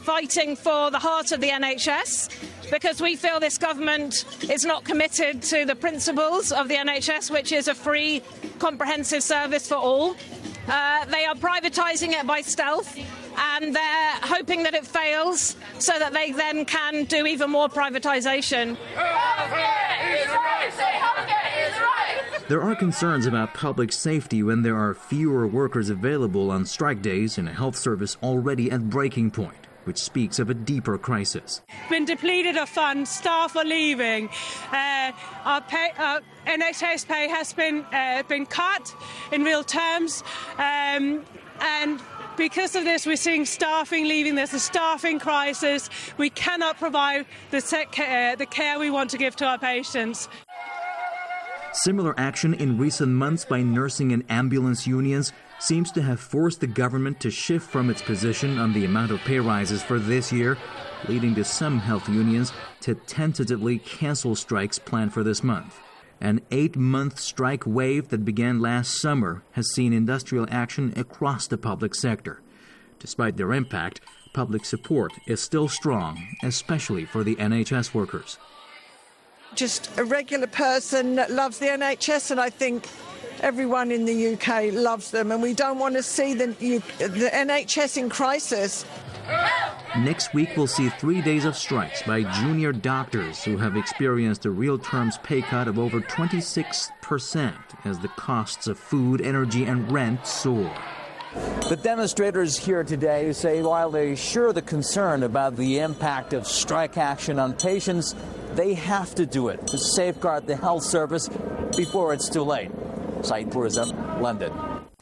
fighting for the heart of the NHS, because we feel this government is not committed to the principles of the NHS, which is a free, comprehensive service for all. They are privatising it by stealth, and they're hoping that it fails so that they then can do even more privatisation. Healthcare is right! Say healthcare is right! There are concerns about public safety when there are fewer workers available on strike days in a health service already at breaking point, which speaks of a deeper crisis. Been depleted of funds, staff are leaving, our NHS pay has been cut in real terms, and because of this, we're seeing staffing leaving. There's a staffing crisis. We cannot provide the care we want to give to our patients. Similar action in recent months by nursing and ambulance unions seems to have forced the government to shift from its position on the amount of pay rises for this year, leading to some health unions to tentatively cancel strikes planned for this month. An 8-month strike wave that began last summer has seen industrial action across the public sector. Despite their impact, public support is still strong, especially for the NHS workers. Just a regular person that loves the NHS, and I think everyone in the UK loves them, and we don't want to see the NHS in crisis. Next week, we'll see 3 days of strikes by junior doctors who have experienced a real terms pay cut of over 26% as the costs of food, energy and rent soar. The demonstrators here today say while they share the concern about the impact of strike action on patients, they have to do it to safeguard the health service before it's too late. Saeed Tourism, London.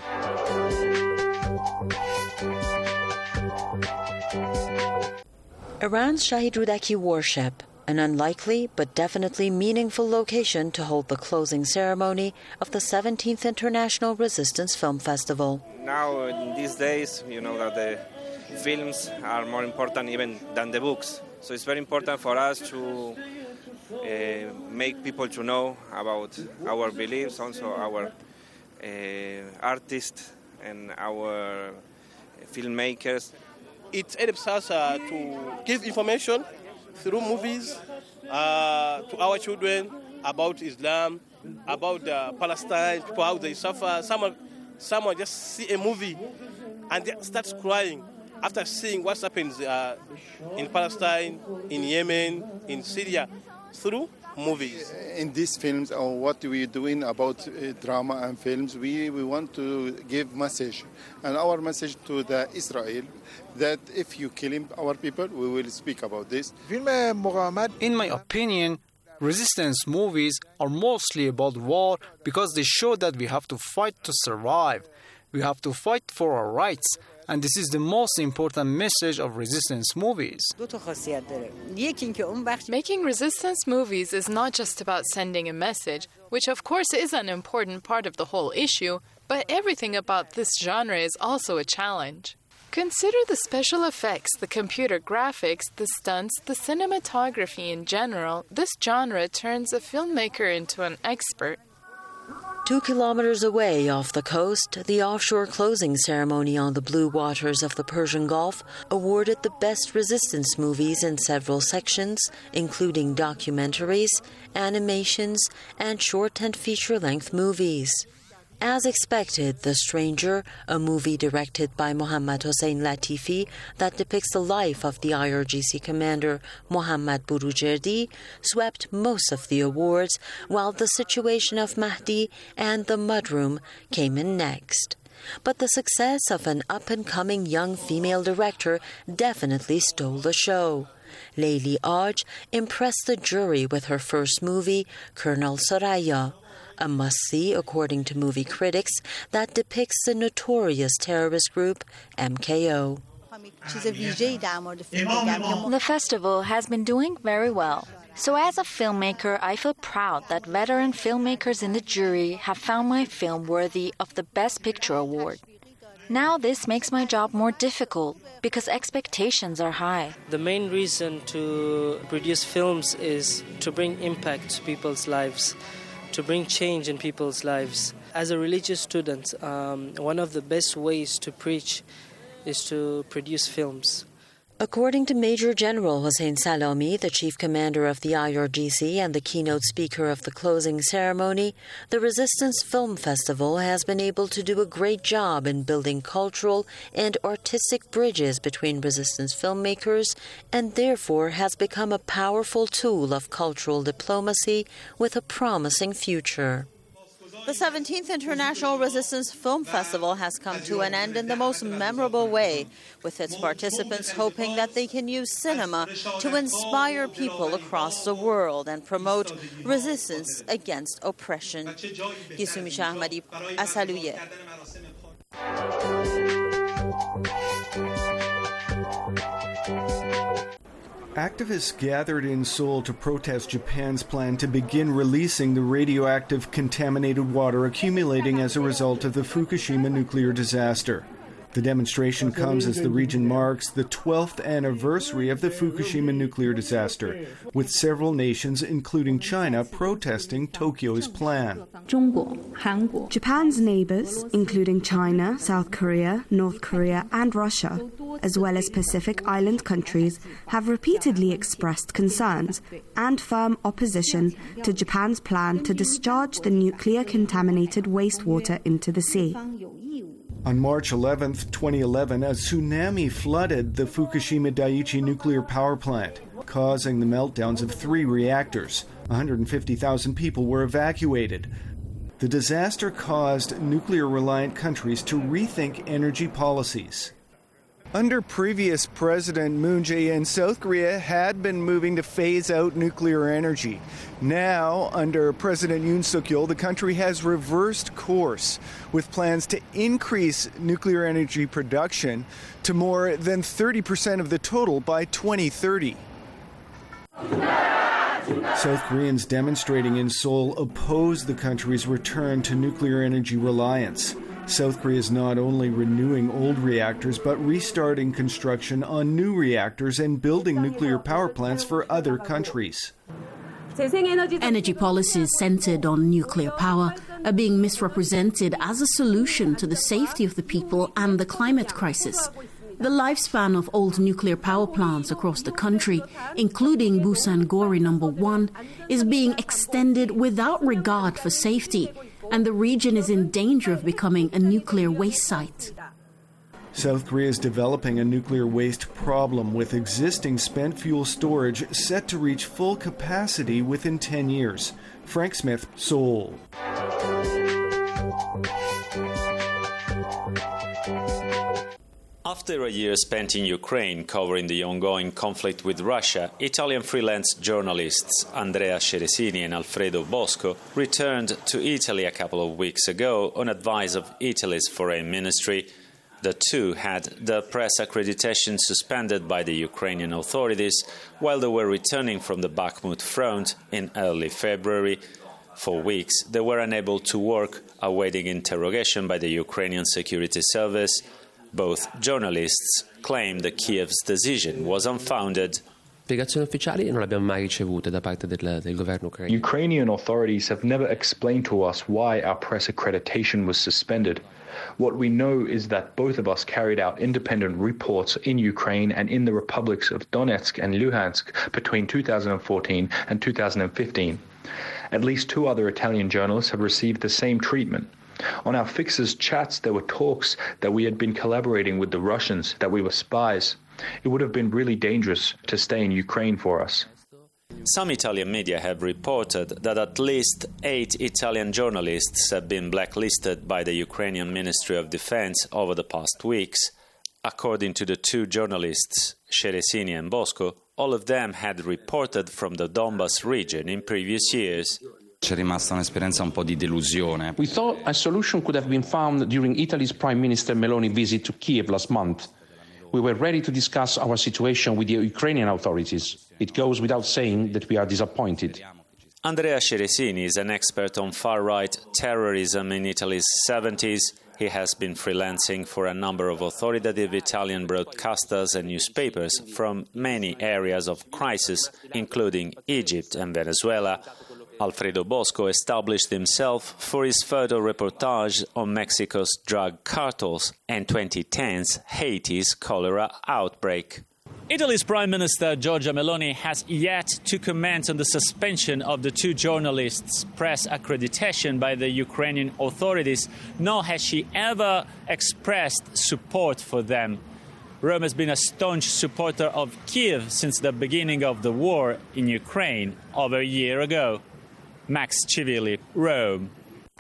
Iran's Shahid Rudaki warship, an unlikely but definitely meaningful location to hold the closing ceremony of the 17th International Resistance Film Festival. Now, in these days, you know that the films are more important even than the books. So it's very important for us to make people to know about our beliefs, also our artists and our filmmakers. It helps us to give information through movies to our children about Islam, about Palestine, people how they suffer. Someone just see a movie and they starts crying after seeing what happens in Palestine, in Yemen, in Syria, through movies. In these films, or what we're doing about drama and films, we want to give message. And our message to the Israel, that if you kill our people, we will speak about this. In my opinion, resistance movies are mostly about war because they show that we have to fight to survive. We have to fight for our rights. And this is the most important message of resistance movies. Making resistance movies is not just about sending a message, which of course is an important part of the whole issue, but everything about this genre is also a challenge. Consider the special effects, the computer graphics, the stunts, the cinematography in general. This genre turns a filmmaker into an expert. 2 kilometers away off the coast, the offshore closing ceremony on the blue waters of the Persian Gulf awarded the best resistance movies in several sections, including documentaries, animations, and short and feature-length movies. As expected, The Stranger, a movie directed by Mohammad Hossein Latifi that depicts the life of the IRGC commander Mohammad Burujerdi, swept most of the awards, while The Situation of Mahdi and The Mudroom came in next. But the success of an up-and-coming young female director definitely stole the show. Layli Aj impressed the jury with her first movie, Colonel Soraya, a must-see, according to movie critics, that depicts the notorious terrorist group MKO. The festival has been doing very well. So as a filmmaker, I feel proud that veteran filmmakers in the jury have found my film worthy of the Best Picture award. Now this makes my job more difficult because expectations are high. The main reason to produce films is to bring impact to people's lives, to bring change in people's lives. As a religious student, one of the best ways to preach is to produce films. According to Major General Hossein Salomi, the chief commander of the IRGC and the keynote speaker of the closing ceremony, the Resistance Film Festival has been able to do a great job in building cultural and artistic bridges between resistance filmmakers and therefore has become a powerful tool of cultural diplomacy with a promising future. The 17th International Resistance Film Festival has come to an end in the most memorable way, with its participants hoping that they can use cinema to inspire people across the world and promote resistance against oppression. Yusumi Shahmadi, Asaluye. Activists gathered in Seoul to protest Japan's plan to begin releasing the radioactive contaminated water accumulating as a result of the Fukushima nuclear disaster. The demonstration comes as the region marks the 12th anniversary of the Fukushima nuclear disaster, with several nations, including China, protesting Tokyo's plan. Japan's neighbors, including China, South Korea, North Korea, and Russia, as well as Pacific Island countries, have repeatedly expressed concerns and firm opposition to Japan's plan to discharge the nuclear-contaminated wastewater into the sea. On March 11, 2011, a tsunami flooded the Fukushima Daiichi nuclear power plant, causing the meltdowns of 3 reactors. 150,000 people were evacuated. The disaster caused nuclear-reliant countries to rethink energy policies. Under previous President Moon Jae-in, South Korea had been moving to phase out nuclear energy. Now, under President Yoon Suk-yeol, the country has reversed course with plans to increase nuclear energy production to more than 30% of the total by 2030. South Koreans demonstrating in Seoul oppose the country's return to nuclear energy reliance. South Korea is not only renewing old reactors, but restarting construction on new reactors and building nuclear power plants for other countries. Energy policies centered on nuclear power are being misrepresented as a solution to the safety of the people and the climate crisis. The lifespan of old nuclear power plants across the country, including Busan Gori No. 1, is being extended without regard for safety, and the region is in danger of becoming a nuclear waste site. South Korea is developing a nuclear waste problem with existing spent fuel storage set to reach full capacity within 10 years. Frank Smith, Seoul. After a year spent in Ukraine covering the ongoing conflict with Russia, Italian freelance journalists Andrea Ceresini and Alfredo Bosco returned to Italy a couple of weeks ago on advice of Italy's foreign ministry. The two had the press accreditation suspended by the Ukrainian authorities while they were returning from the Bakhmut front in early February. For weeks, they were unable to work, awaiting interrogation by the Ukrainian security service. Both journalists claim that Kiev's decision was unfounded. Ukrainian authorities have never explained to us why our press accreditation was suspended. What we know is that both of us carried out independent reports in Ukraine and in the republics of Donetsk and Luhansk between 2014 and 2015. At least 2 other Italian journalists have received the same treatment. On our fixers' chats, there were talks that we had been collaborating with the Russians, that we were spies. It would have been really dangerous to stay in Ukraine for us. Some Italian media have reported that at least 8 Italian journalists have been blacklisted by the Ukrainian Ministry of Defense over the past weeks. According to the 2 journalists, Ceresini and Bosco, all of them had reported from the Donbas region in previous years. C'è rimasta un'esperienza un po' di delusione. We thought a solution could have been found during Italy's Prime Minister Meloni visit to Kiev last month. We were ready to discuss our situation with the Ukrainian authorities. It goes without saying that we are disappointed. Andrea Ceresini is an expert on far-right terrorism in Italy's 70s. He has been freelancing for a number of authoritative Italian broadcasters and newspapers from many areas of crisis, including Egypt and Venezuela. Alfredo Bosco established himself for his photo reportage on Mexico's drug cartels and 2010's Haiti's cholera outbreak. Italy's Prime Minister Giorgia Meloni has yet to comment on the suspension of the two journalists' press accreditation by the Ukrainian authorities, nor has she ever expressed support for them. Rome has been a staunch supporter of Kiev since the beginning of the war in Ukraine over a year ago. Max Chivili, Rome.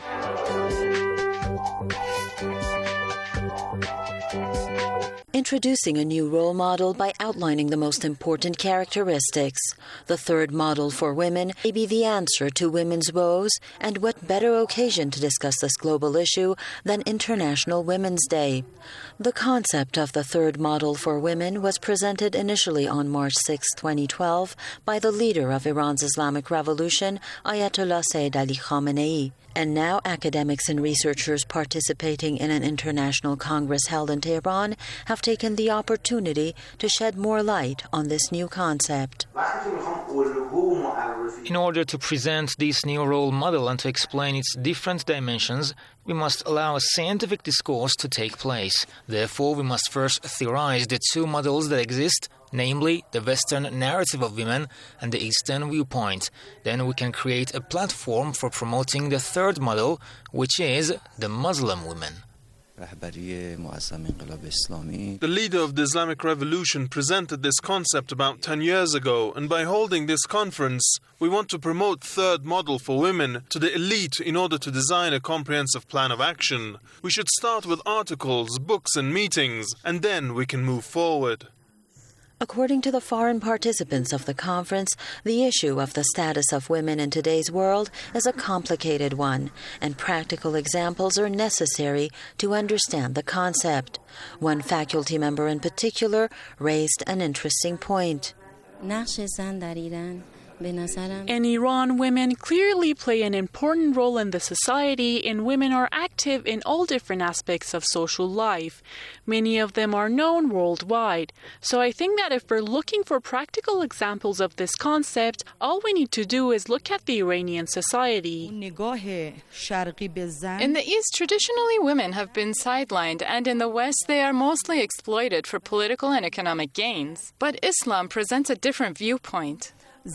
Introducing a new role model by outlining the most important characteristics. The third model for women may be the answer to women's woes, and what better occasion to discuss this global issue than International Women's Day. The concept of the third model for women was presented initially on March 6, 2012, by the leader of Iran's Islamic Revolution, Ayatollah Sayyid Ali Khamenei. And now academics and researchers participating in an international congress held in Tehran have taken the opportunity to shed more light on this new concept. In order to present this new role model and to explain its different dimensions, we must allow a scientific discourse to take place. Therefore, we must first theorize the two models that exist, namely the Western narrative of women and the Eastern viewpoint. Then we can create a platform for promoting the third model, which is the Muslim women. The leader of the Islamic Revolution presented this concept about 10 years ago, and by holding this conference, we want to promote third model for women to the elite in order to design a comprehensive plan of action. We should start with articles, books and meetings, and then we can move forward. According to the foreign participants of the conference, the issue of the status of women in today's world is a complicated one, and practical examples are necessary to understand the concept. One faculty member in particular raised an interesting point. In Iran, women clearly play an important role in the society, and women are active in all different aspects of social life. Many of them are known worldwide. So I think that if we're looking for practical examples of this concept, all we need to do is look at the Iranian society. In the East, traditionally women have been sidelined, and in the West they are mostly exploited for political and economic gains. But Islam presents a different viewpoint.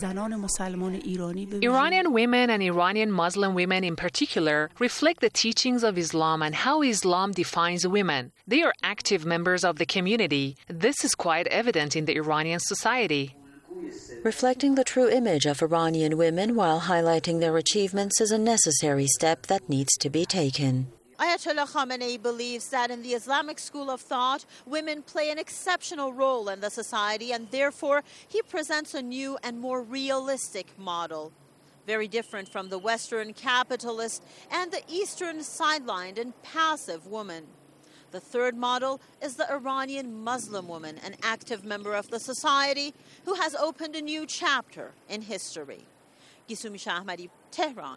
Iranian women and Iranian Muslim women in particular reflect the teachings of Islam and how Islam defines women. They are active members of the community. This is quite evident in the Iranian society. Reflecting the true image of Iranian women while highlighting their achievements is a necessary step that needs to be taken. Ayatollah Khamenei believes that in the Islamic school of thought, women play an exceptional role in the society, and therefore he presents a new and more realistic model. Very different from the Western capitalist and the Eastern sidelined and passive woman. The third model is the Iranian Muslim woman, an active member of the society who has opened a new chapter in history. Gisumi Shahmadi, Tehran.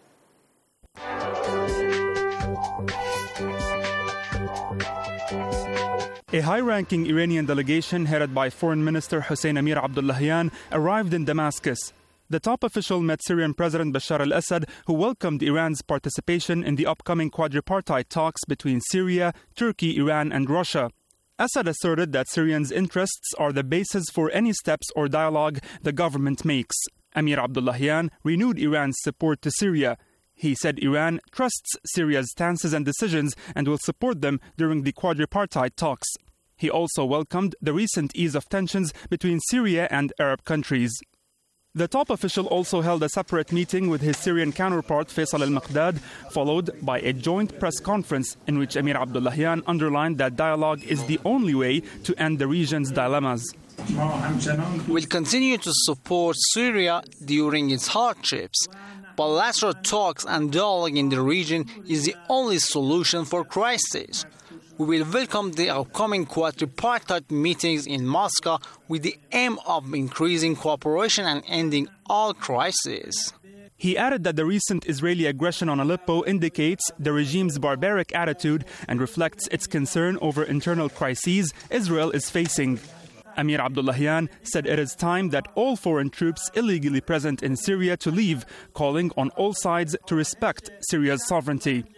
A high-ranking Iranian delegation headed by Foreign Minister Hossein Amir Abdullahian arrived in Damascus. The top official met Syrian President Bashar al-Assad, who welcomed Iran's participation in the upcoming quadripartite talks between Syria, Turkey, Iran and Russia. Assad asserted that Syrians' interests are the basis for any steps or dialogue the government makes. Amir Abdullahian renewed Iran's support to Syria. He said Iran trusts Syria's stances and decisions and will support them during the quadripartite talks. He also welcomed the recent ease of tensions between Syria and Arab countries. The top official also held a separate meeting with his Syrian counterpart Faisal al-Maqdad, followed by a joint press conference in which Amir Abdullahian underlined that dialogue is the only way to end the region's dilemmas. We'll continue to support Syria during its hardships. Bilateral talks and dialogue in the region is the only solution for crisis. We will welcome the upcoming quadripartite meetings in Moscow with the aim of increasing cooperation and ending all crises. He added that the recent Israeli aggression on Aleppo indicates the regime's barbaric attitude and reflects its concern over internal crises Israel is facing. Amir Abdullahian said it is time that all foreign troops illegally present in Syria to leave, calling on all sides to respect Syria's sovereignty.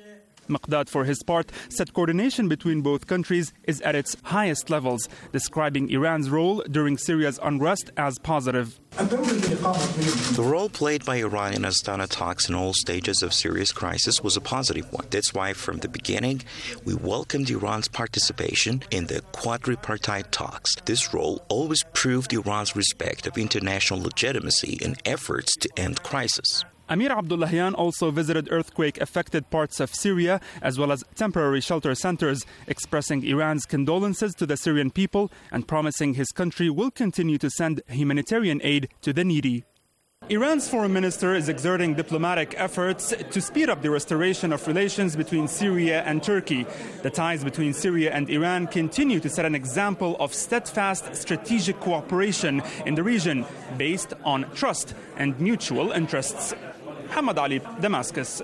Maqdad, for his part, said coordination between both countries is at its highest levels, describing Iran's role during Syria's unrest as positive. The role played by Iran in Astana talks in all stages of Syria's crisis was a positive one. That's why from the beginning we welcomed Iran's participation in the quadripartite talks. This role always proved Iran's respect of international legitimacy in efforts to end crisis. Amir Abdullahian also visited earthquake-affected parts of Syria as well as temporary shelter centers, expressing Iran's condolences to the Syrian people and promising his country will continue to send humanitarian aid to the needy. Iran's foreign minister is exerting diplomatic efforts to speed up the restoration of relations between Syria and Turkey. The ties between Syria and Iran continue to set an example of steadfast strategic cooperation in the region based on trust and mutual interests. Hamad Ali, Damascus.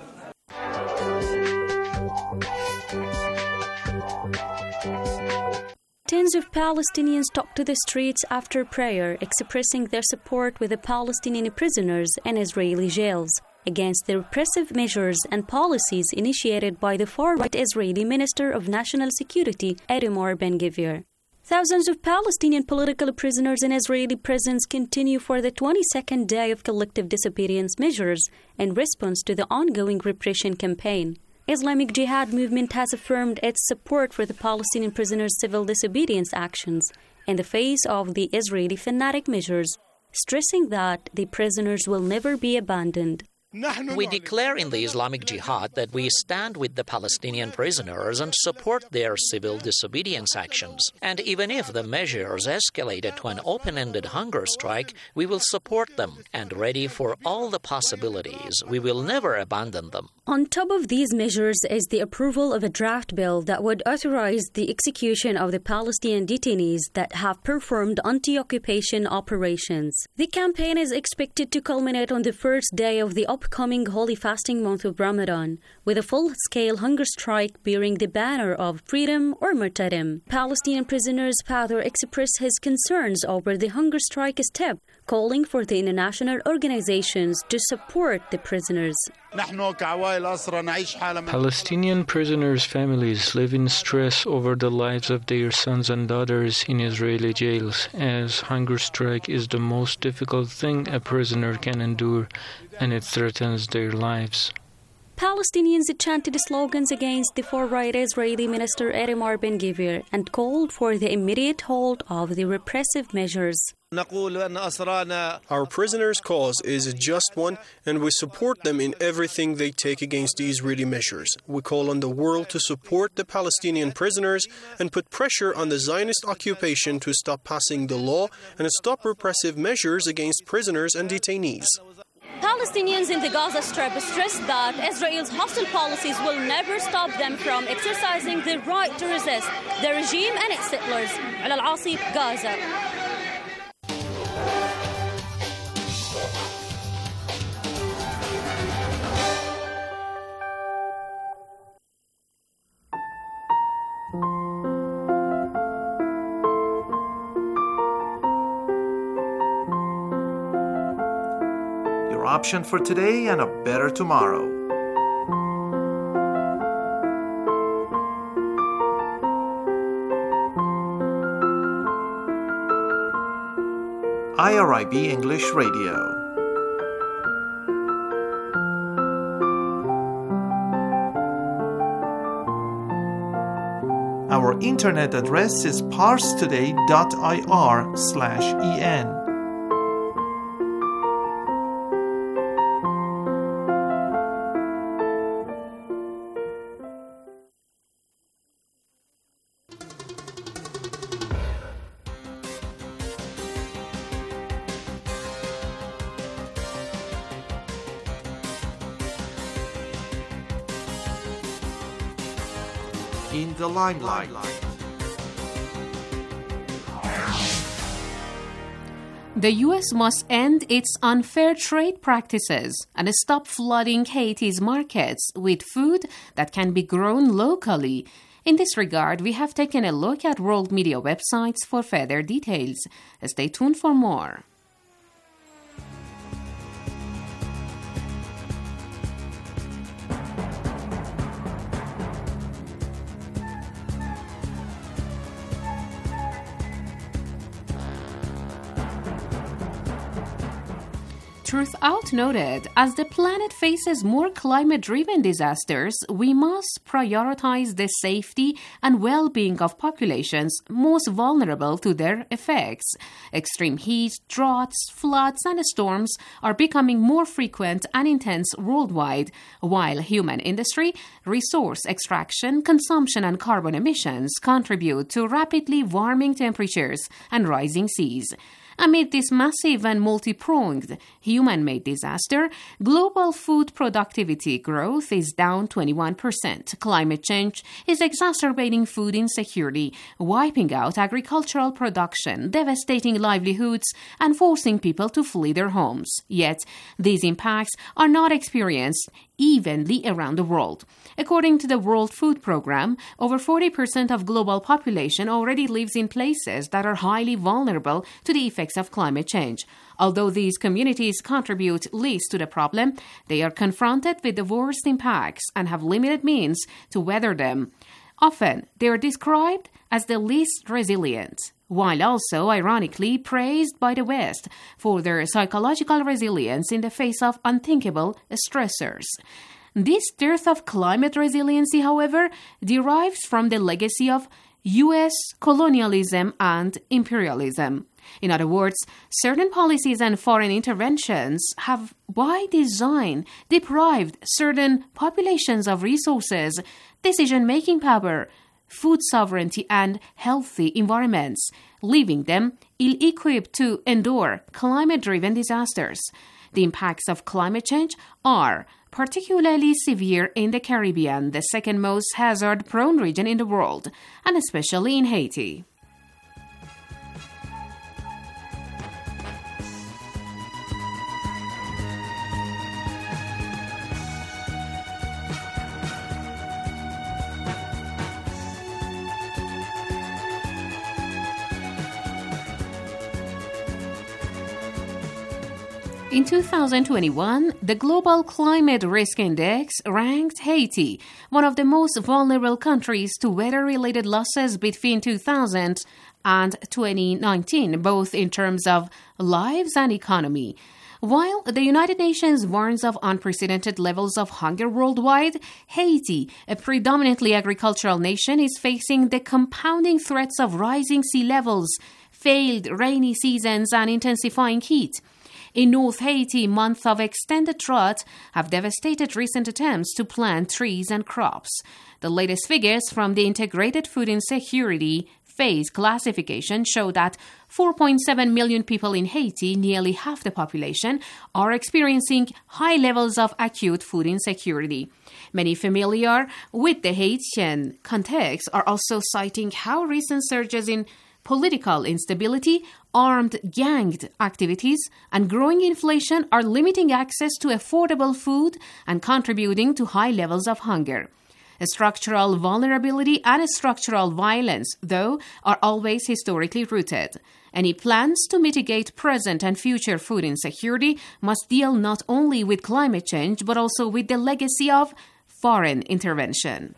Tens of Palestinians took to the streets after prayer, expressing their support with the Palestinian prisoners in Israeli jails against the repressive measures and policies initiated by the far-right Israeli Minister of National Security, Itamar Ben-Gvir. Thousands of Palestinian political prisoners in Israeli prisons continue for the 22nd day of collective disappearance measures in response to the ongoing repression campaign. Islamic Jihad movement has affirmed its support for the Palestinian prisoners' civil disobedience actions in the face of the Israeli fanatic measures, stressing that the prisoners will never be abandoned. We declare in the Islamic Jihad that we stand with the Palestinian prisoners and support their civil disobedience actions. And even if the measures escalated to an open-ended hunger strike, we will support them. And ready for all the possibilities, we will never abandon them. On top of these measures is the approval of a draft bill that would authorize the execution of the Palestinian detainees that have performed anti-occupation operations. The campaign is expected to culminate on the first day of the upcoming holy fasting month of Ramadan, with a full-scale hunger strike bearing the banner of freedom or martyrdom. Palestinian prisoners' father expressed his concerns over the hunger strike step, calling for the international organizations to support the prisoners. Palestinian prisoners' families live in stress over the lives of their sons and daughters in Israeli jails, as hunger strike is the most difficult thing a prisoner can endure, and it threatens their lives. Palestinians chanted slogans against the far-right Israeli Minister Itamar Ben-Gvir and called for the immediate halt of the repressive measures. Our prisoners' cause is a just one, and we support them in everything they take against the Israeli measures. We call on the world to support the Palestinian prisoners and put pressure on the Zionist occupation to stop passing the law and stop repressive measures against prisoners and detainees. Palestinians in the Gaza Strip stress that Israel's hostile policies will never stop them from exercising their right to resist the regime and its settlers. Ala Al-Asif, Gaza. Option for today and a better tomorrow. IRIB English Radio. Our internet address is parstoday.ir/en. In the limelight. The U.S. must end its unfair trade practices and stop flooding Haiti's markets with food that can be grown locally. In this regard, we have taken a look at world media websites for further details. Stay tuned for more. Truthout noted, as the planet faces more climate-driven disasters, we must prioritize the safety and well-being of populations most vulnerable to their effects. Extreme heat, droughts, floods, and storms are becoming more frequent and intense worldwide, while human industry, resource extraction, consumption, and carbon emissions contribute to rapidly warming temperatures and rising seas. Amid this massive and multi-pronged human-made disaster, global food productivity growth is down 21%. Climate change is exacerbating food insecurity, wiping out agricultural production, devastating livelihoods, and forcing people to flee their homes. Yet, these impacts are not experienced evenly around the world. According to the World Food Programme, over 40% of global population already lives in places that are highly vulnerable to the effects of climate change. Although these communities contribute least to the problem, they are confronted with the worst impacts and have limited means to weather them. Often, they are described as the least resilient, while also ironically praised by the West for their psychological resilience in the face of unthinkable stressors. This dearth of climate resiliency, however, derives from the legacy of U.S. colonialism and imperialism. In other words, certain policies and foreign interventions have, by design, deprived certain populations of resources, decision-making power, food sovereignty, and healthy environments, leaving them ill-equipped to endure climate-driven disasters. The impacts of climate change are particularly severe in the Caribbean, the second most hazard-prone region in the world, and especially in Haiti. In 2021, the Global Climate Risk Index ranked Haiti one of the most vulnerable countries to weather-related losses between 2000 and 2019, both in terms of lives and economy. While the United Nations warns of unprecedented levels of hunger worldwide, Haiti, a predominantly agricultural nation, is facing the compounding threats of rising sea levels, failed rainy seasons, and intensifying heat. In North Haiti, months of extended drought have devastated recent attempts to plant trees and crops. The latest figures from the Integrated Food Insecurity Phase classification show that 4.7 million people in Haiti, nearly half the population, are experiencing high levels of acute food insecurity. Many familiar with the Haitian context are also citing how recent surges in political instability, armed gang activities, and growing inflation are limiting access to affordable food and contributing to high levels of hunger. Structural vulnerability and structural violence, though, are always historically rooted. Any plans to mitigate present and future food insecurity must deal not only with climate change, but also with the legacy of foreign intervention.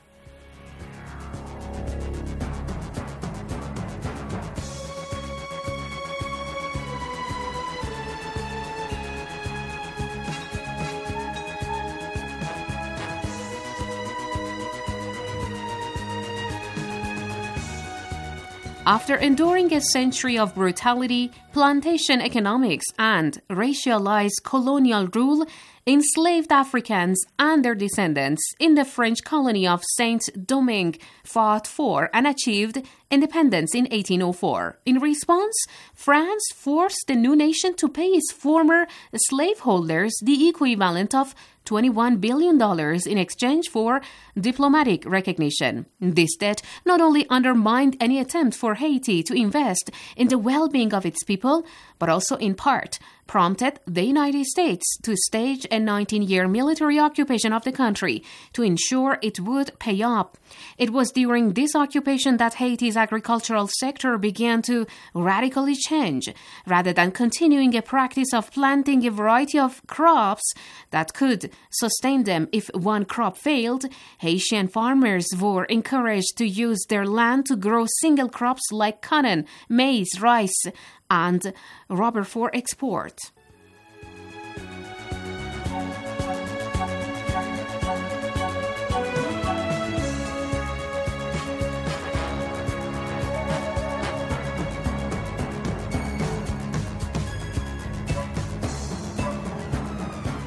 After enduring a century of brutality, plantation economics, and racialized colonial rule, enslaved Africans and their descendants in the French colony of Saint-Domingue fought for and achieved independence in 1804. In response, France forced the new nation to pay its former slaveholders the equivalent of $21 billion in exchange for diplomatic recognition. This debt not only undermined any attempt for Haiti to invest in the well-being of its people, but also in part prompted the United States to stage a 19-year military occupation of the country to ensure it would pay up. It was during this occupation that Haiti's agricultural sector began to radically change. Rather than continuing a practice of planting a variety of crops that could sustain them if one crop failed, Haitian farmers were encouraged to use their land to grow single crops like cotton, maize, rice, and rubber for export.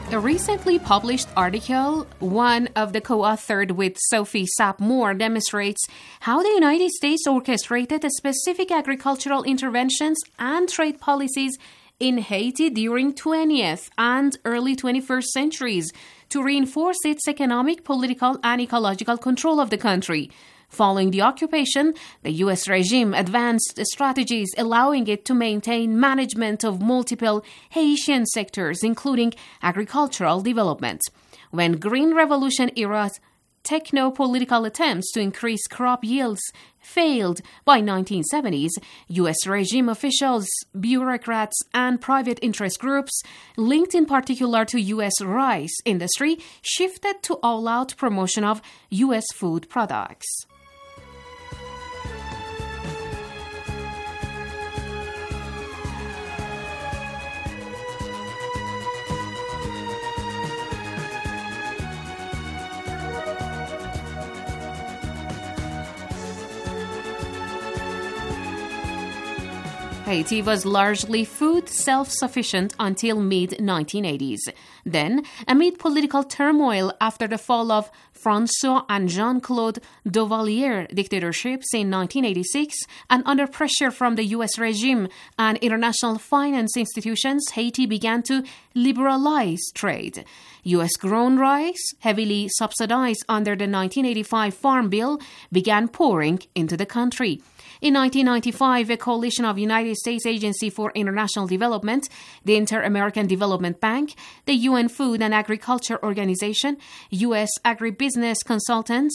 A recently published article, one of the co-authored with Sophie Sapp-Moore, demonstrates how the United States orchestrated specific agricultural interventions and trade policies in Haiti during 20th and early 21st centuries to reinforce its economic, political, and ecological control of the country. Following the occupation, the U.S. regime advanced strategies allowing it to maintain management of multiple Haitian sectors, including agricultural development. When Green Revolution era techno-political attempts to increase crop yields failed by 1970s, U.S. regime officials, bureaucrats, and private interest groups, linked in particular to U.S. rice industry, shifted to all-out promotion of U.S. food products. Haiti was largely food self-sufficient until mid-1980s. Then, amid political turmoil after the fall of François and Jean-Claude Duvalier dictatorships in 1986, and under pressure from the U.S. regime and international finance institutions, Haiti began to liberalize trade. U.S.-grown rice, heavily subsidized under the 1985 Farm Bill, began pouring into the country. In 1995, a coalition of United States Agency for International Development, the Inter-American Development Bank, the UN Food and Agriculture Organization, U.S. Agribusiness Consultants,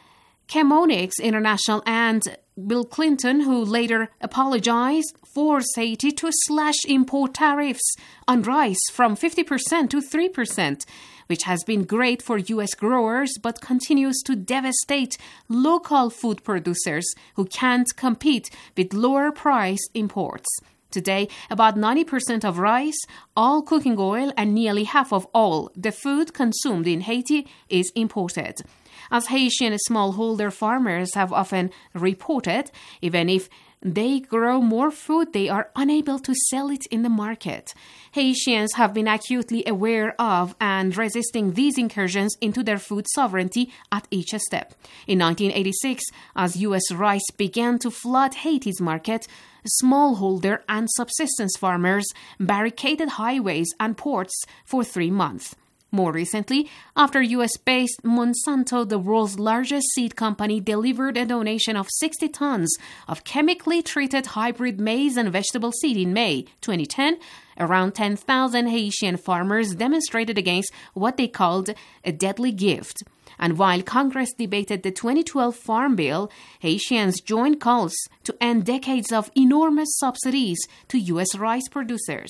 Chemonix International, and Bill Clinton, who later apologized, forced Haiti to slash import tariffs on rice from 50% to 3%, which has been great for U.S. growers but continues to devastate local food producers who can't compete with lower-priced imports. Today, about 90% of rice, all cooking oil, and nearly half of all the food consumed in Haiti is imported. As Haitian smallholder farmers have often reported, even if they grow more food, they are unable to sell it in the market. Haitians have been acutely aware of and resisting these incursions into their food sovereignty at each step. In 1986, as U.S. rice began to flood Haiti's market, smallholder and subsistence farmers barricaded highways and ports for 3 months. More recently, after U.S.-based Monsanto, the world's largest seed company, delivered a donation of 60 tons of chemically treated hybrid maize and vegetable seed in May 2010, around 10,000 Haitian farmers demonstrated against what they called a deadly gift. And while Congress debated the 2012 Farm Bill, Haitians joined calls to end decades of enormous subsidies to U.S. rice producers.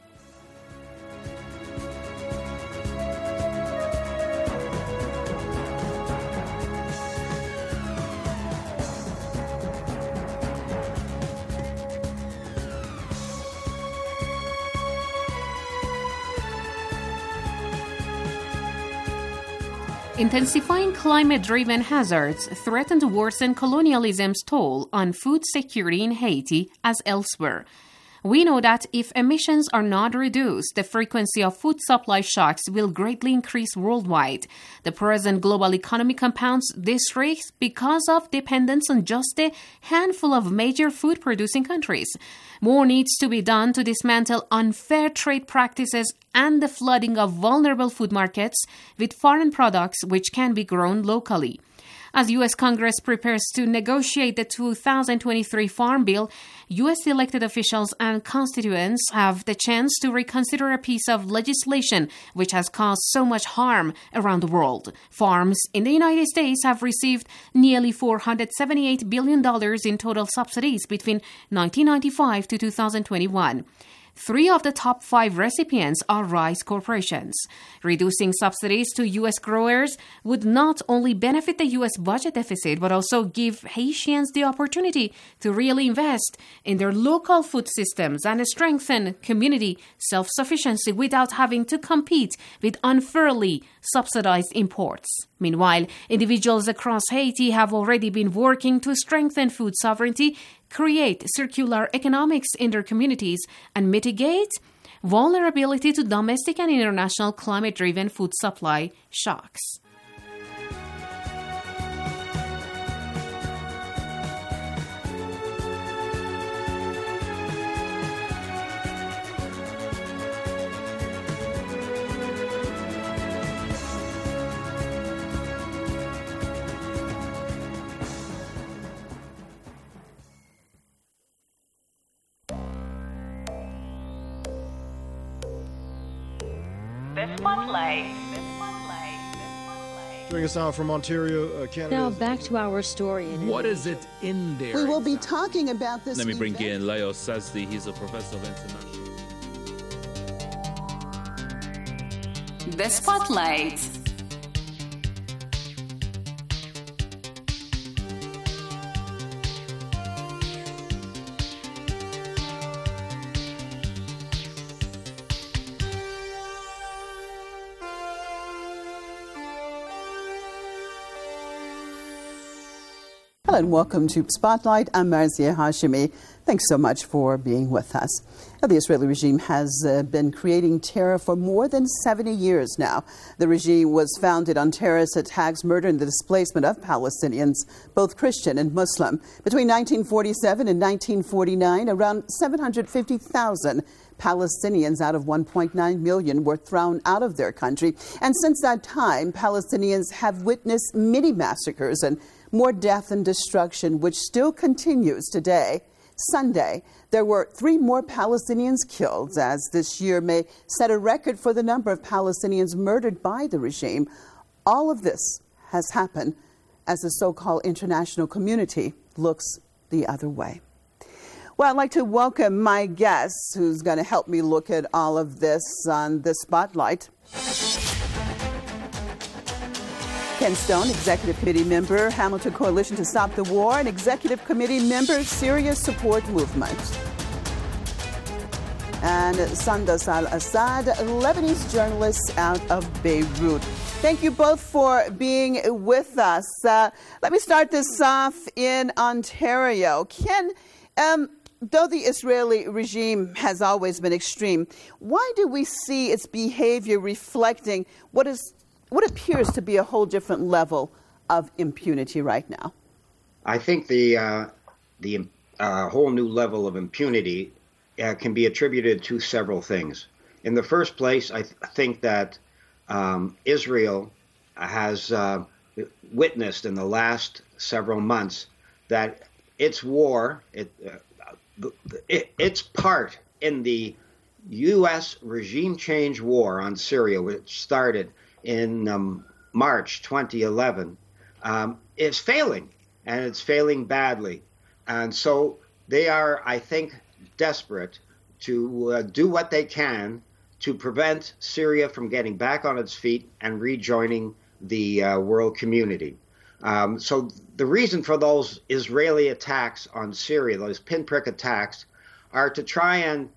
Intensifying climate-driven hazards threaten to worsen colonialism's toll on food security in Haiti as elsewhere. We know that if emissions are not reduced, the frequency of food supply shocks will greatly increase worldwide. The present global economy compounds this risk because of dependence on just a handful of major food-producing countries. More needs to be done to dismantle unfair trade practices and the flooding of vulnerable food markets with foreign products which can be grown locally. As U.S. Congress prepares to negotiate the 2023 Farm Bill, U.S. elected officials and constituents have the chance to reconsider a piece of legislation which has caused so much harm around the world. Farms in the United States have received nearly $478 billion in total subsidies between 1995 to 2021. 3 of the top 5 recipients are rice corporations. Reducing subsidies to U.S. growers would not only benefit the U.S. budget deficit, but also give Haitians the opportunity to really invest in their local food systems and strengthen community self-sufficiency without having to compete with unfairly subsidized imports. Meanwhile, individuals across Haiti have already been working to strengthen food sovereignty create circular economics in their communities, and mitigate vulnerability to domestic and international climate-driven food supply shocks. Joining us now from Ontario, Canada. Now back to our story. What is it in there? We will be talking about this. Let me bring in Leo Sazdi. He's a professor of international. The Spotlight. Hello and welcome to Spotlight. I'm Marzia Hashimi. Thanks so much for being with us. Now, the Israeli regime has been creating terror for more than 70 years now. The regime was founded on terrorist attacks, murder, and the displacement of Palestinians, both Christian and Muslim. Between 1947 and 1949, around 750,000 Palestinians out of 1.9 million were thrown out of their country. And since that time, Palestinians have witnessed many massacres and more death and destruction, which still continues today. Sunday, there were 3 more Palestinians killed, as this year may set a record for the number of Palestinians murdered by the regime. All of this has happened as the so-called international community looks the other way. Well, I'd like to welcome my guest, who's going to help me look at all of this on the Spotlight. Ken Stone, Executive Committee Member, Hamilton Coalition to Stop the War, and Executive Committee Member, Syria Support Movement. And Sandas al-Assad, Lebanese journalist out of Beirut. Thank you both for being with us. Let me start this off in Ontario. Ken, though the Israeli regime has always been extreme, why do we see its behavior reflecting what appears to be a whole different level of impunity right now? I think the whole new level of impunity can be attributed to several things. In the first place, I think that Israel has witnessed in the last several months that its war, its part in the U.S. regime change war on Syria, which started in March 2011, is failing, and it's failing badly. And so they are, I think, desperate to do what they can to prevent Syria from getting back on its feet and rejoining the world community. So the reason for those Israeli attacks on Syria, those pinprick attacks, are to try and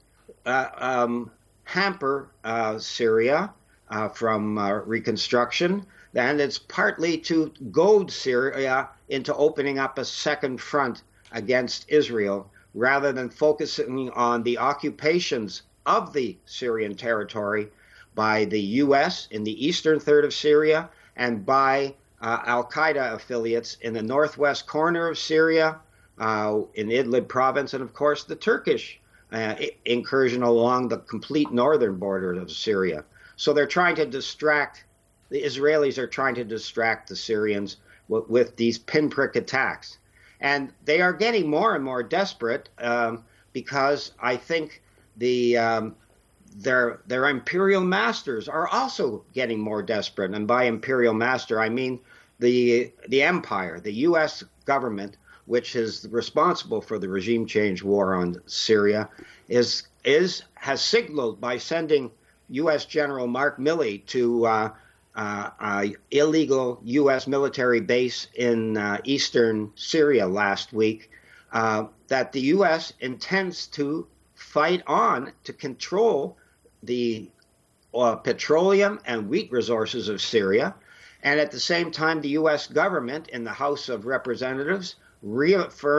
hamper Syria from reconstruction, and it's partly to goad Syria into opening up a second front against Israel, rather than focusing on the occupations of the Syrian territory by the U.S. in the eastern third of Syria and by al-Qaeda affiliates in the northwest corner of Syria, in Idlib province, and of course the Turkish incursion along the complete northern border of Syria. So they're trying to distract, the Israelis are trying to distract the Syrians with these pinprick attacks. And they are getting more and more desperate because I think their imperial masters are also getting more desperate. And by imperial master, I mean the empire, the U.S. government, which is responsible for the regime change war on Syria, has signaled by sending U.S. General Mark Milley to illegal U.S. military base in eastern Syria last week, that the U.S. intends to fight on to control the petroleum and wheat resources of Syria. And at the same time, the U.S. government in the House of Representatives reaffirmed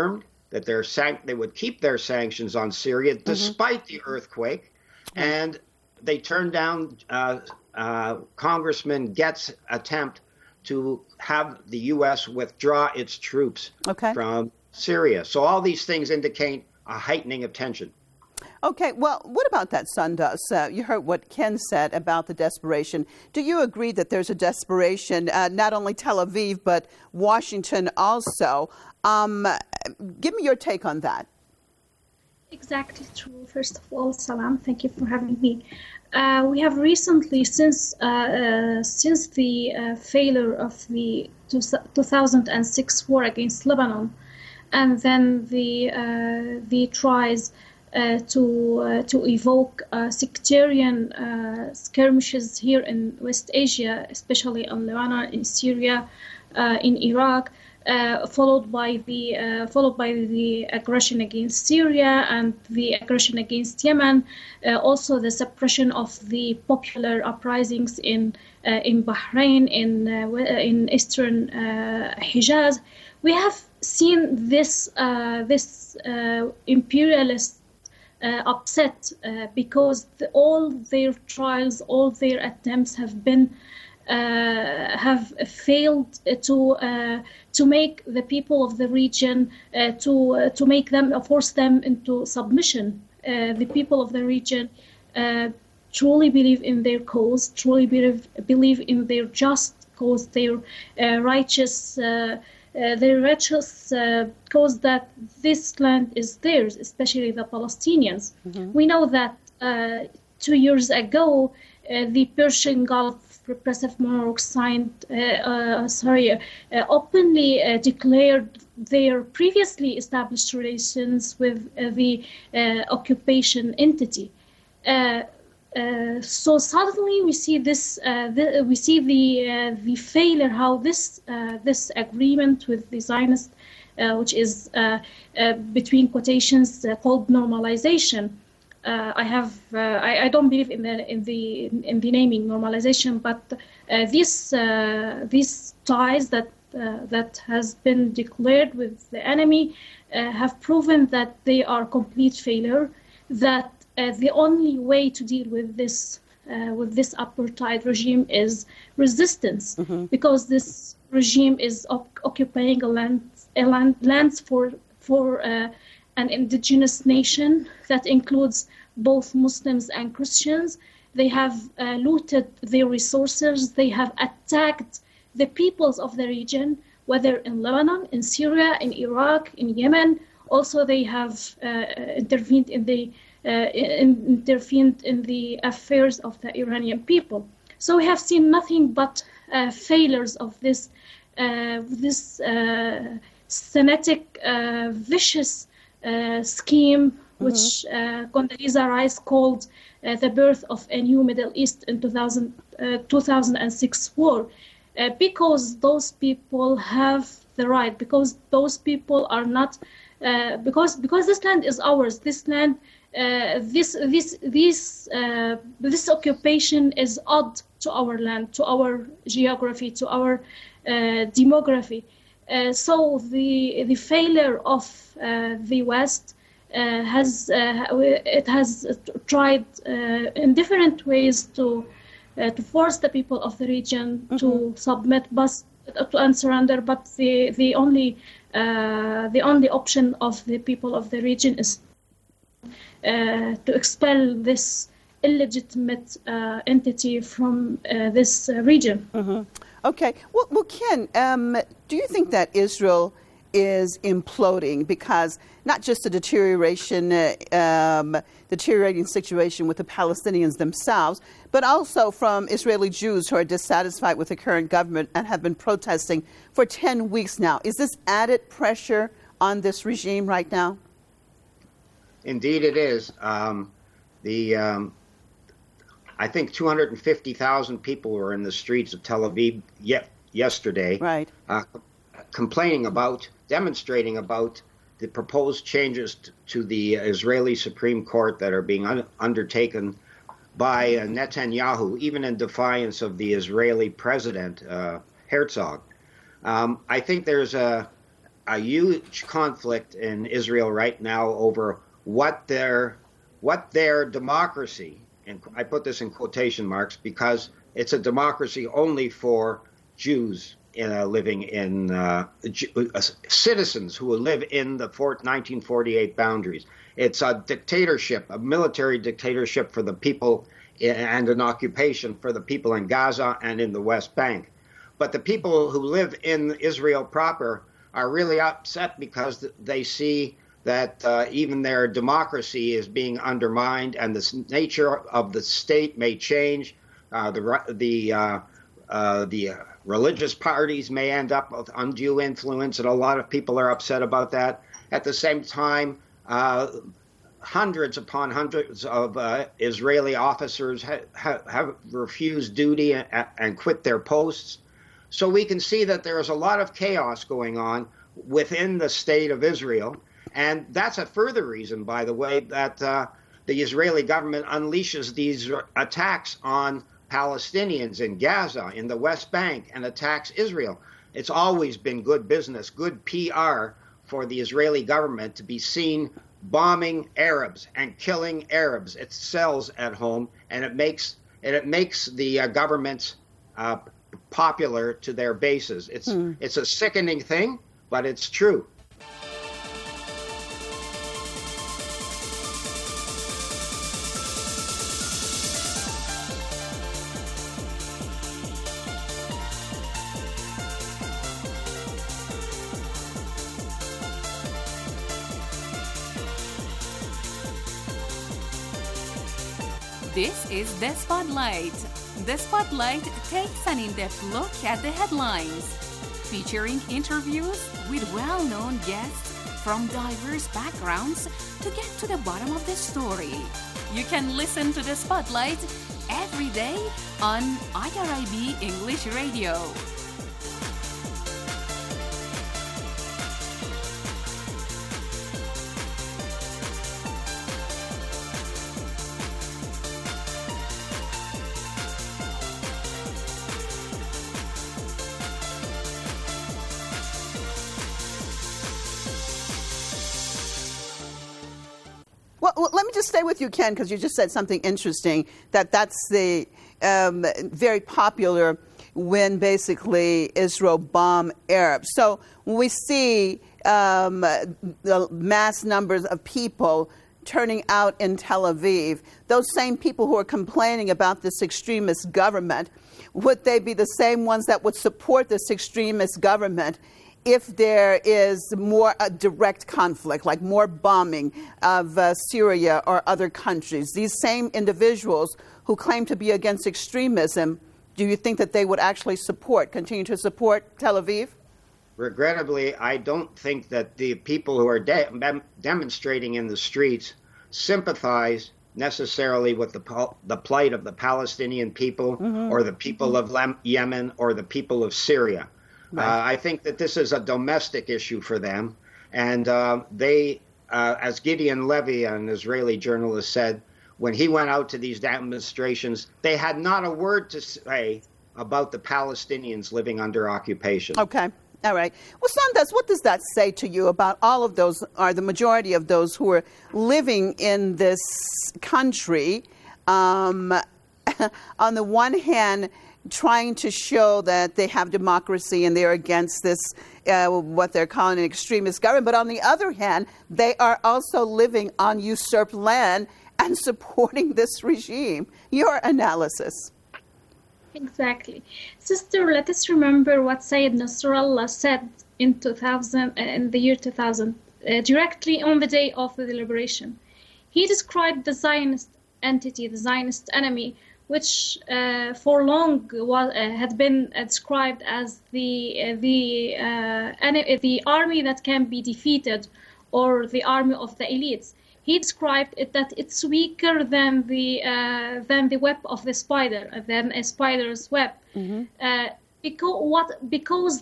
that they would keep their sanctions on Syria despite the earthquake, and they turned down Congressman Getz's attempt to have the U.S. withdraw its troops from Syria. So all these things indicate a heightening of tension. Okay, well, what about that, Sundus? You heard what Ken said about the desperation. Do you agree that there's a desperation, not only Tel Aviv, but Washington also? Give me your take on that. Exactly true. First of all, Salam, thank you for having me. We have recently, since the failure of the 2006 war against Lebanon, and then the tries to evoke sectarian skirmishes here in West Asia, especially in Lebanon, in Syria, in Iraq, followed by the aggression against Syria and the aggression against Yemen, also the suppression of the popular uprisings in Bahrain, in eastern Hijaz. We have seen this imperialist upset because all their trials, all their attempts have failed to make the people of the region to make them force them into submission. The people of the region truly believe in their cause, truly believe in their just cause, their righteous. Cause that this land is theirs, especially the Palestinians. We know that 2 years ago, the Persian Gulf repressive monarchs openly declared their previously established relations with the occupation entity. So suddenly we see this. We see the failure. How this agreement with the Zionists, which is between quotations called normalization. I don't believe in the naming normalization, but these ties that has been declared with the enemy have proven that they are complete failure. That the only way to deal with this apartheid regime is resistance, because this regime is occupying lands for an indigenous nation that includes both Muslims and Christians. They have looted their resources. They have attacked the peoples of the region, whether in Lebanon, in Syria, in Iraq, in Yemen. Also, they have intervened in the affairs of the Iranian people. So we have seen nothing but failures of this cynic, vicious scheme, which Condoleezza Rice called the birth of a new Middle East in 2006 war, because those people have the right, because those people are not, because this land is ours. This land. This occupation is odd to our land, to our geography, to our demography. So the failure of the West has tried in different ways to force the people of the region to submit, and surrender. But the only option of the people of the region is to expel this illegitimate entity from this region. Okay. Well, Ken, do you think that Israel is imploding because not just the deteriorating situation with the Palestinians themselves, but also from Israeli Jews who are dissatisfied with the current government and have been protesting for 10 weeks now? Is this added pressure on this regime right now? Indeed, it is. I think 250,000 people were in the streets of Tel Aviv yesterday, right? Demonstrating about the proposed changes to the Israeli Supreme Court that are being undertaken by Netanyahu, even in defiance of the Israeli president, Herzog. I think there's a a huge conflict in Israel right now over what their democracy, and I put this in quotation marks because it's a democracy only for Jews living in citizens who live in the 1948 boundaries. It's a dictatorship, a military dictatorship for the people, and an occupation for the people in Gaza and in the West Bank. But the people who live in Israel proper are really upset because they see that even their democracy is being undermined, and the nature of the state may change. The religious parties may end up with undue influence, and a lot of people are upset about that. At the same time, hundreds upon hundreds of Israeli officers have refused duty and quit their posts. So we can see that there is a lot of chaos going on within the state of Israel. And that's a further reason, by the way, that the Israeli government unleashes these attacks on Palestinians in Gaza, in the West Bank, and attacks Israel. It's always been good business, good PR for the Israeli government to be seen bombing Arabs and killing Arabs. It sells at home, and it makes the governments popular to their bases. It's a sickening thing, but it's true. This is The Spotlight. The Spotlight takes an in-depth look at the headlines, featuring interviews with well-known guests from diverse backgrounds to get to the bottom of the story. You can listen to The Spotlight every day on IRIB English Radio. Well, let me just stay with you, Ken, because you just said something interesting, that's the very popular when basically Israel bombed Arabs. So when we see the mass numbers of people turning out in Tel Aviv, those same people who are complaining about this extremist government, would they be the same ones that would support this extremist government if there is more direct conflict, like more bombing of Syria or other countries? These same individuals who claim to be against extremism, do you think that they would actually continue to support Tel Aviv? Regrettably, I don't think that the people who are demonstrating in the streets sympathize necessarily with the plight of the Palestinian people or the people of Yemen or the people of Syria. Right. I think that this is a domestic issue for them. And they, as Gideon Levy, an Israeli journalist, said, when he went out to these demonstrations, they had not a word to say about the Palestinians living under occupation. Okay. All right. Well, Sandas, what does that say to you about all of those, or the majority of those who are living in this country, on the one hand, trying to show that they have democracy and they're against this, what they're calling an extremist government, but on the other hand, they are also living on usurped land and supporting this regime? Your analysis. Exactly. Sister, let us remember what Sayyid Nasrallah said in the year 2000, directly on the day of the liberation. He described the Zionist entity, the Zionist enemy, which for long had been described as the army that can be defeated, or the army of the elites. He described it that it's weaker than the web of the spider, than a spider's web. because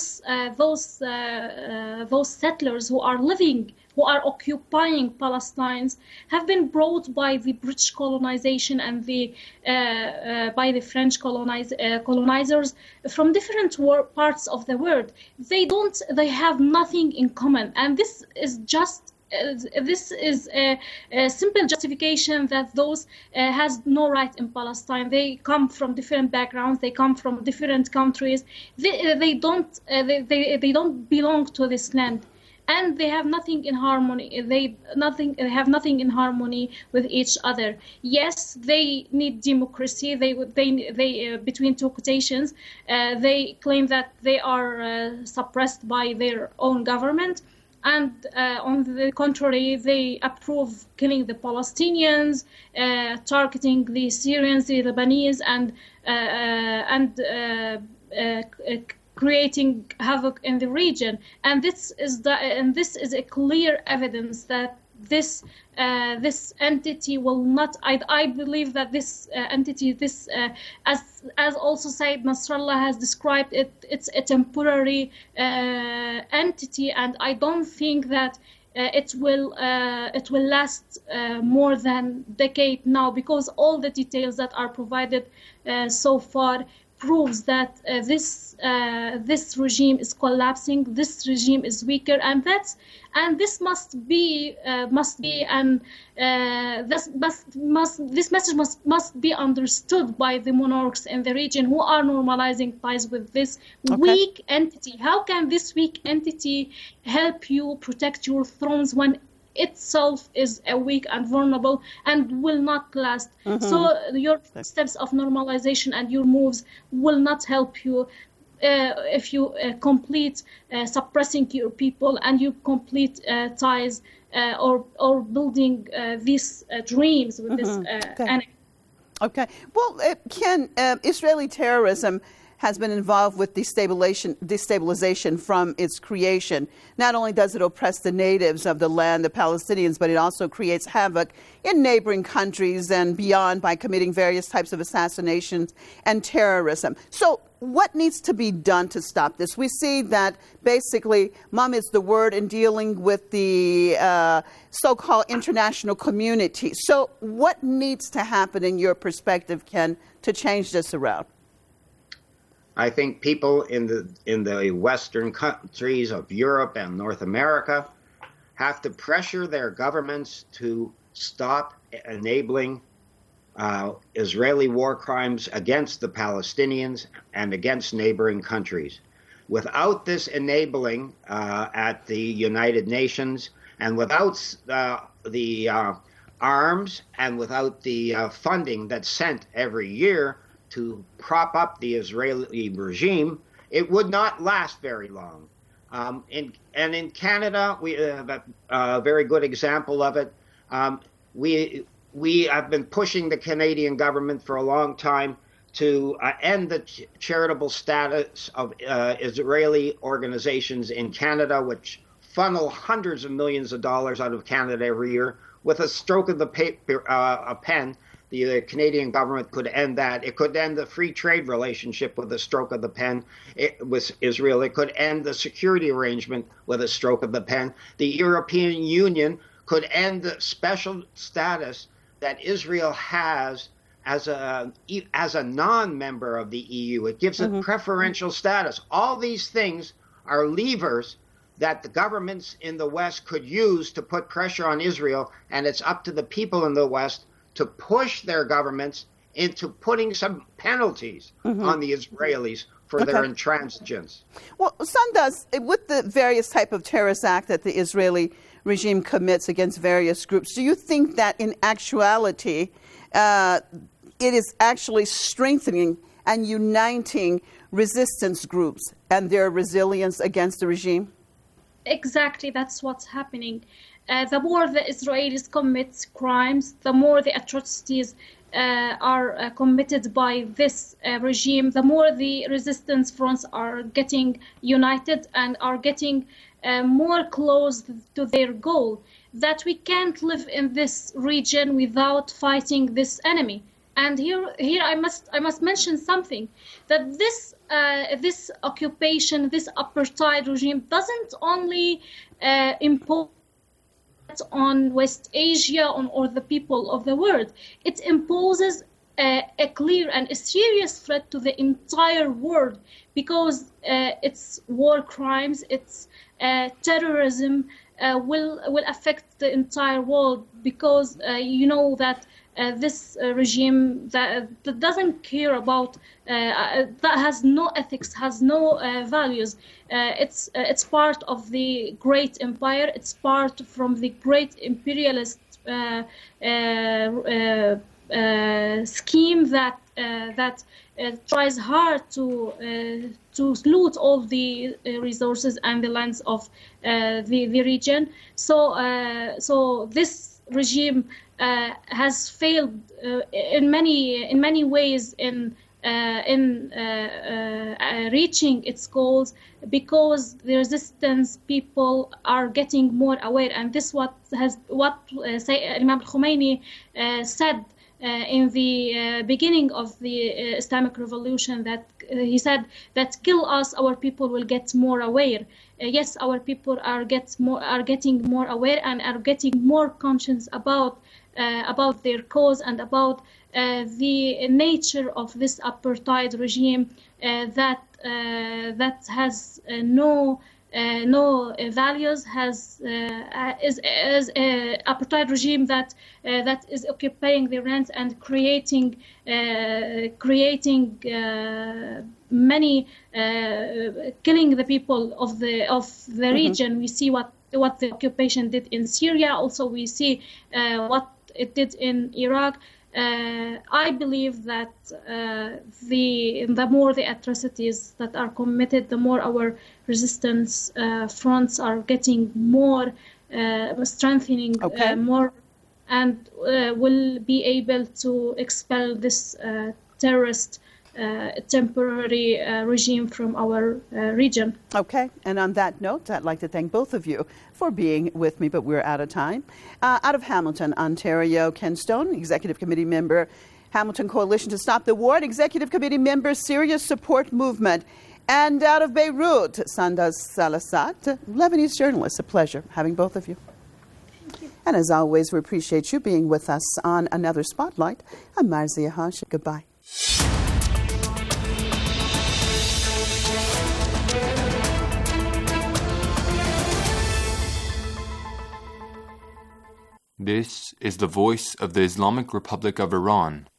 those settlers who are occupying Palestine have been brought by the British colonization and by the French colonizers from different parts of the world. They have nothing in common, and this is a simple justification that those has no right in Palestine. They come from different backgrounds. They come from different countries. They don't belong to this land, and they have nothing in harmony. They have nothing in harmony with each other. Yes, they need democracy. They between two quotations, they claim that they are suppressed by their own government. And on the contrary, they approve killing the Palestinians, targeting the Syrians, the Lebanese, and creating havoc in the region. And this is a clear evidence that this entity will not. I believe that this entity, as also Said Nasrallah has described it, it's a temporary entity, and I don't think that it will last more than a decade now, because all the details that are provided so far proves that this regime is collapsing. This regime is weaker, and this must be this message must be understood by the monarchs in the region who are normalizing ties with this weak entity. How can this weak entity help you protect your thrones when itself is weak and vulnerable and will not last? So your steps of normalization and your moves will not help you if you complete suppressing your people and you complete ties or building these dreams with this enemy. Okay. Well, Israeli terrorism has been involved with destabilization from its creation. Not only does it oppress the natives of the land, the Palestinians, but it also creates havoc in neighboring countries and beyond by committing various types of assassinations and terrorism. So what needs to be done to stop this? We see that basically mum is the word in dealing with the so-called international community. So what needs to happen in your perspective, Ken, to change this around? I think people in the Western countries of Europe and North America have to pressure their governments to stop enabling Israeli war crimes against the Palestinians and against neighboring countries. Without this enabling at the United Nations, and without the arms and without the funding that's sent every year to prop up the Israeli regime, it would not last very long. In Canada, we have a very good example of it. We have been pushing the Canadian government for a long time to end the charitable status of Israeli organizations in Canada, which funnel hundreds of millions of dollars out of Canada every year. With a stroke of the pen, the Canadian government could end that. It could end the free trade relationship with a stroke of the pen with Israel. It could end the security arrangement with a stroke of the pen. The European Union could end the special status that Israel has as a non-member of the EU. It gives it preferential status. All these things are levers that the governments in the West could use to put pressure on Israel, and it's up to the people in the West to push their governments into putting some penalties on the Israelis for their intransigence. Well, Sandas, with the various type of terrorist act that the Israeli regime commits against various groups, do you think that in actuality it is actually strengthening and uniting resistance groups and their resilience against the regime? Exactly, that's what's happening. The more the Israelis commit crimes, the more the atrocities are committed by this regime, the more the resistance fronts are getting united and are getting more close to their goal, that we can't live in this region without fighting this enemy. And here I must mention something, that this occupation, this apartheid regime doesn't only impose on West Asia or the people of the world. It imposes a clear and a serious threat to the entire world, because its war crimes, its terrorism will affect the entire world, because you know that this regime that doesn't care about, that has no ethics, has no values. It's part of the great empire. It's part from the great imperialist scheme that tries hard to loot all the resources and the lands of the region. So this regime has failed in many ways in reaching its goals, because the resistance people are getting more aware, and this what Imam al-Khomeini said in the beginning of the Islamic Revolution, that he said that kill us, our people will get more aware. Yes, our people are getting more aware and are getting more conscious about their cause and about the nature of this apartheid regime that has no values, is a apartheid regime that is occupying the land and creating many killing the people of the region. We see what the occupation did in Syria. Also, we see what it did in Iraq. I believe that the more the atrocities that are committed, the more our resistance fronts are getting more strengthening, more, and will be able to expel this terrorist temporary regime from our region. Okay, and on that note, I'd like to thank both of you for being with me, but we're out of time. Out of Hamilton, Ontario, Ken Stone, Executive Committee Member, Hamilton Coalition to Stop the War, and Executive Committee Member, Syria Support Movement. And out of Beirut, Sandas Salasat, Lebanese journalist. A pleasure having both of you. Thank you. And as always, we appreciate you being with us on another Spotlight. I'm Marzia Hashim. Goodbye. This is the voice of the Islamic Republic of Iran.